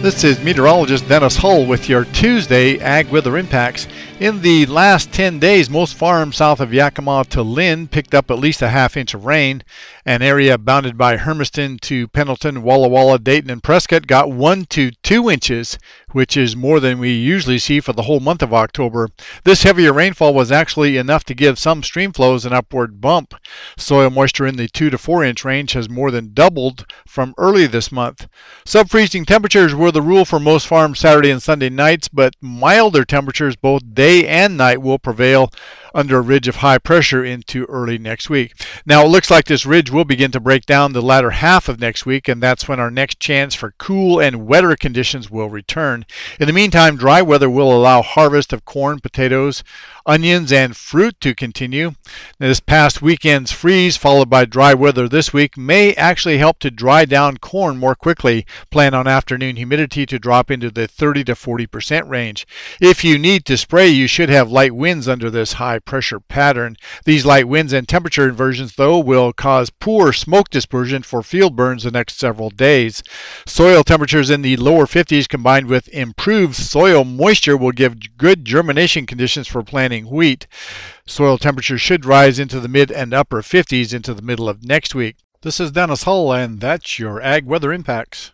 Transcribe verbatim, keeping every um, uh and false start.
This is meteorologist Dennis Hull with your Tuesday Ag Weather Impacts. In the last ten days, most farms south of Yakima to Lynn picked up at least a half inch of rain. An area bounded by Hermiston to Pendleton, Walla Walla, Dayton, and Prescott got one to two inches, which is more than we usually see for the whole month of October. This heavier rainfall was actually enough to give some stream flows an upward bump. Soil moisture in the two to four inch range has more than doubled from early this month. Sub-freezing temperatures were the rule for most farms Saturday and Sunday nights, but milder temperatures both day and night will prevail under a ridge of high pressure into early next week. Now, it looks like this ridge will begin to break down the latter half of next week, and that's when our next chance for cool and wetter conditions will return. In the meantime, dry weather will allow harvest of corn, potatoes, onions, and fruit to continue. This past weekend's freeze, followed by dry weather this week, may actually help to dry down corn more quickly. Plan on afternoon humidity to drop into the thirty to forty percent range. If you need to spray, you should have light winds under this high pressure pattern. These light winds and temperature inversions, though, will cause poor smoke dispersion for field burns the next several days. Soil temperatures in the lower fifties combined with improved soil moisture will give good germination conditions for planting wheat. Soil temperatures should rise into the mid and upper fifties into the middle of next week. This is Dennis Hull, and that's your Ag Weather Impacts.